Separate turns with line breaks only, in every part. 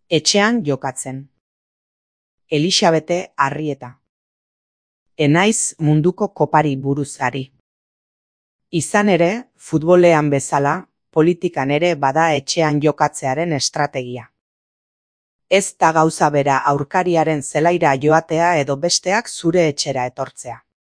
Etxean jokatzen. Elisabete Arrieta. Enaiz munduko kopari buruz ari. Izan ere, futbolean bezala, politikan ere bada etxean jokatzearen estrategia. Ez da gauza bera aurkariaren zelaira joatea edo besteak zure etxera etortzea.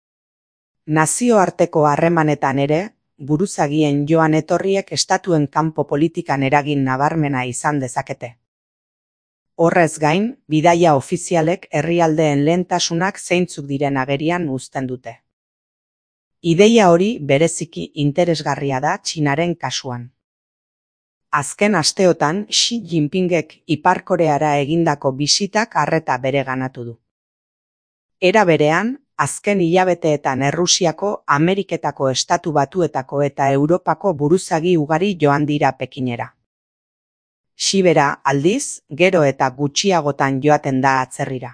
Nazioarteko harremanetan ere, buruzagien joan etorriek estatuen kanpo politikan eragin nabarmena izan dezakete. Horrez gain, bidaia ofizialek herrialdeen lehentasunak zeintzuk diren agerian uzten dute. Ideia hori bereziki interesgarria da Txinaren kasuan. Azken asteotan Xi Jinpingek Ipar Koreara egindako bisitak arreta bereganatu du. Era berean, azken hilabeteetan Errusiako, Ameriketako Estatu Batuetako eta Europako buruzagi ugari joan dira Pekinera. Xi bera, aldiz, gero eta gutxiagotan joaten da atzerrira.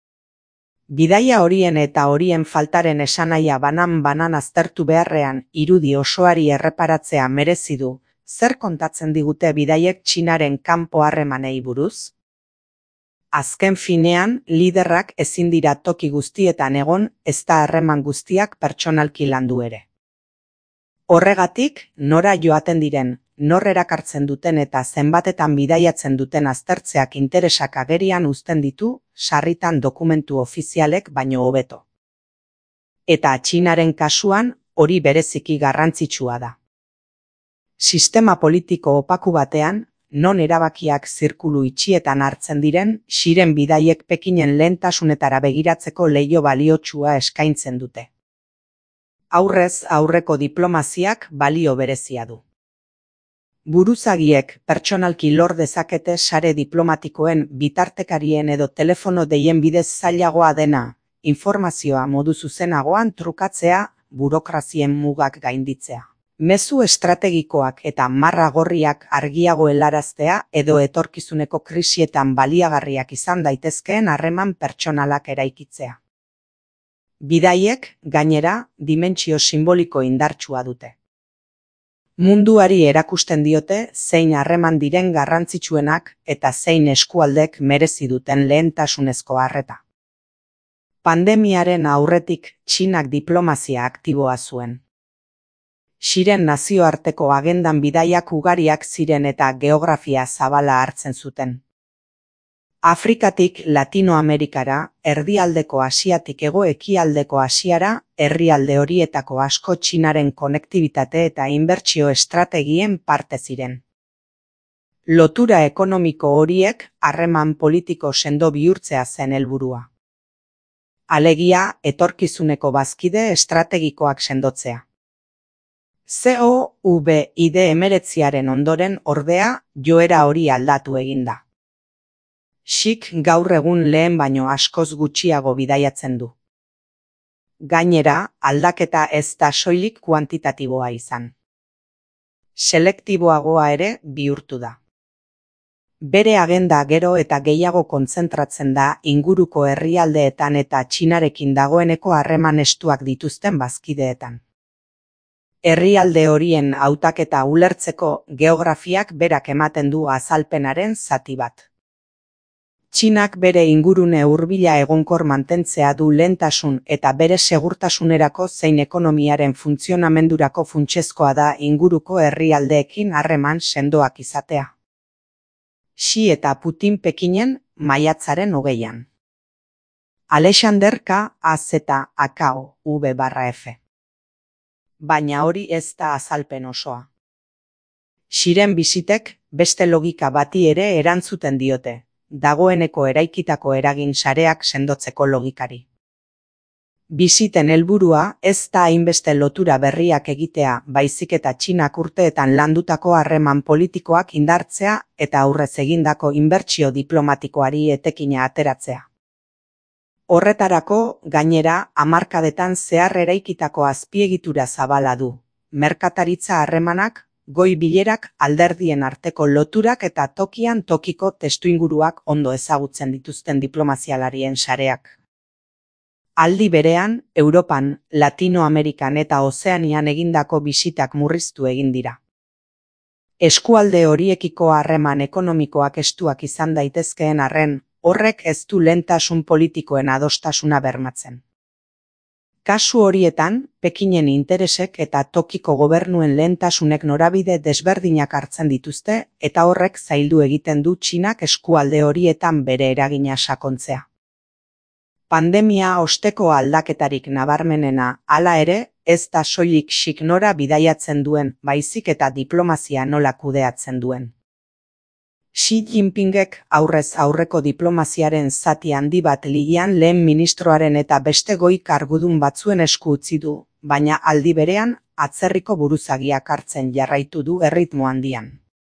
Bidaia horien eta horien faltaren esanahia banan aztertu beharrean irudi osoari erreparatzea merezi du. Zer kontatzen digute bidaiek Txinaren kanpo harremanei buruz? Azken finean, liderrak ezin dira toki guztietan egon, ezta harreman guztiak pertsonalki landu ere. Horregatik, nora joaten diren, nor erakartzen duten eta zenbatetan bidaiatzen duten aztertzeak interesak agerian uzten ditu, sarritan dokumentu ofizialek baino hobeto. Eta Txinaren kasuan, hori bereziki garrantzitsua da. Sistema politiko opaku batean, non erabakiak zirkulu itxietan hartzen diren, Xiren bidaiek Pekinen lehentasunetara begiratzeko leiho baliotsua eskaintzen dute. Aurrez aurreko diplomaziak balio berezia du. Buruzagiek pertsonalki lor dezakete sare diplomatikoen, bitartekarien edo telefono deien bidez zailagoa dena, informazioa modu zuzenagoan trukatzea, burokrazien mugak gainditzea. Mezu estrategikoak eta marra gorriak argiago helaraztea edo etorkizuneko krisietan baliagarriak izan daitezkeen harreman pertsonalak eraikitzea. Bidaiek, gainera, dimentsio simboliko indartsua dute. Munduari erakusten diote zein harreman diren garrantzitsuenak eta zein eskualdek merezi duten lehentasunezko arreta. Pandemiaren aurretik Txinak diplomazia aktiboa zuen. Xiren nazioarteko agendan bidaiak ugariak ziren eta geografia zabala hartzen zuten. Afrikatik Latinoamerikara, erdialdeko Asiatik hego-ekialdeko Asiara, herrialde horietako asko Txinaren konektibitate eta inbertsio estrategien parte ziren. Lotura ekonomiko horiek harreman politiko sendo bihurtzea zen helburua. Alegia, etorkizuneko bazkide estrategikoak sendotzea. COVID-19 ondoren ordea joera hori aldatu eginda. Xik gaur egun lehen baino askoz gutxiago bidaiatzen du. Gainera, aldaketa ez da soilik kuantitatiboa izan. Selektiboagoa ere bihurtu da. Bere agenda gero eta gehiago kontzentratzen da inguruko herrialdeetan eta Txinarekin dagoeneko harreman estuak dituzten bazkideetan. Herrialde horien hautaketa ulertzeko geografiak berak ematen du azalpenaren zati bat. Txinak bere ingurune hurbila egonkor mantentzea du lehentasun eta bere segurtasunerako zein ekonomiaren funtzionamendurako funtsezkoa da inguruko herrialdeekin harreman sendoak izatea. Xi eta Putin Pekinen maiatzaren 20an. Alexander KAZAKOV/F. Baina hori ez da azalpen osoa. Xiren bisitek beste logika bati ere erantzuten diote, dagoeneko eraikitako eragin sareak sendotzeko logikari. Bisiten helburua ez da hainbeste lotura berriak egitea, baizik eta Txinak urteetan landutako harreman politikoak indartzea eta aurrez egindako inbertsio diplomatikoari etekina ateratzea. Horretarako, gainera, hamarkadetan zehar eraikitako azpiegitura zabala du, merkataritza harremanak, goi bilerak, alderdien arteko loturak eta tokian tokiko testuinguruak ondo ezagutzen dituzten diplomazialarien sareak. Aldi berean, Europan, Latinoamerikan eta Ozeanian egindako bisitak murriztu egin dira. Eskualde horiekiko harreman ekonomikoak estuak izan daitezkeen arren, horrek ez du lehentasun politikoen adostasuna bermatzen. Kasu horietan, Pekinen interesek eta tokiko gobernuen lehentasunek norabide desberdinak hartzen dituzte eta horrek zaildu egiten du Txinak eskualde horietan bere eragina sakontzea. Pandemia osteko aldaketarik nabarmenena, hala ere, ez da soilik xik nora bidaiatzen duen, baizik eta diplomazia nola kudeatzen duen. Xi Jinpingek aurrez aurreko diplomaziaren zati handi bat ligian lehen ministroaren eta beste goi kargudun batzuen esku utzi du, baina aldi berean atzerriko buruzagiak hartzen jarraitu du erritmo handian.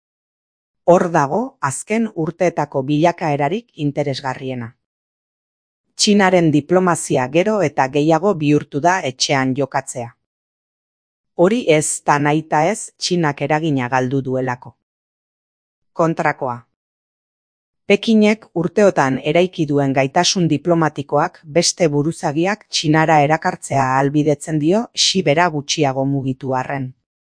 Hor dago azken urteetako bilakaerarik interesgarriena. Txinaren diplomazia gero eta gehiago bihurtu da etxean jokatzea. Hori ez da nahita ez Txinak eragina galdu duelako. Kontrakoa. Pekinek urteotan eraiki duen gaitasun diplomatikoak beste buruzagiak Txinara erakartzea ahalbidetzen dio Xi bera gutxiago mugitu arren.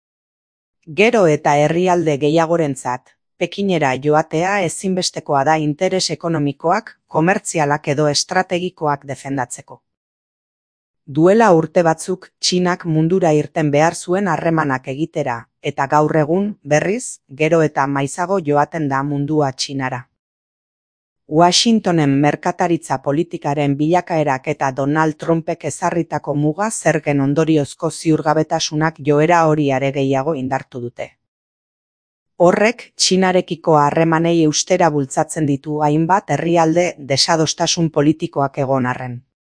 Gero eta herrialde gehiagorentzat, Pekinera joatea ezinbestekoa da interes ekonomikoak, komertzialak edo estrategikoak defendatzeko. Duela urte batzuk Txinak mundura irten behar zuen harremanak egitera, eta gaur egun, berriz, gero eta maizago joaten da mundua Txinara. Washingtonen merkataritza politikaren bilakaerak eta Donald Trumpek ezarritako muga zergen ondoriozko ziurgabetasunak joera hori are gehiago indartu dute. Horrek Txinarekiko harremanei eustera bultzatzen ditu hainbat herrialde desadostasun politikoak egon arren.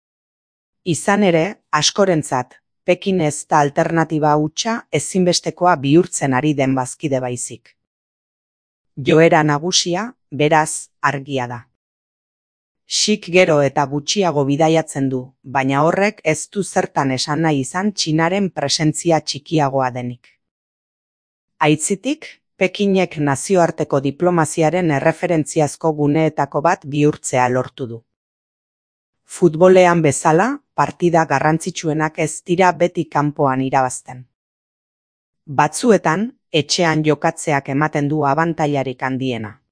Izan ere, askorentzat, Pekin ez da alternatiba hutsa ezinbestekoa bihurtzen ari den bazkide baizik. Joera nagusia, beraz, argia da. Xik gero eta gutxiago bidaiatzen du, baina horrek ez du zertan esan nahi izan Txinaren presentzia txikiagoa denik. Aitzitik, Pekinek nazioarteko diplomaziaren erreferentziazko guneetako bat bihurtzea lortu du. Futbolean bezala, partida garrantzitsuenak ez dira beti kanpoan irabazten. Batzuetan, etxean jokatzeak ematen du abantailarik handiena.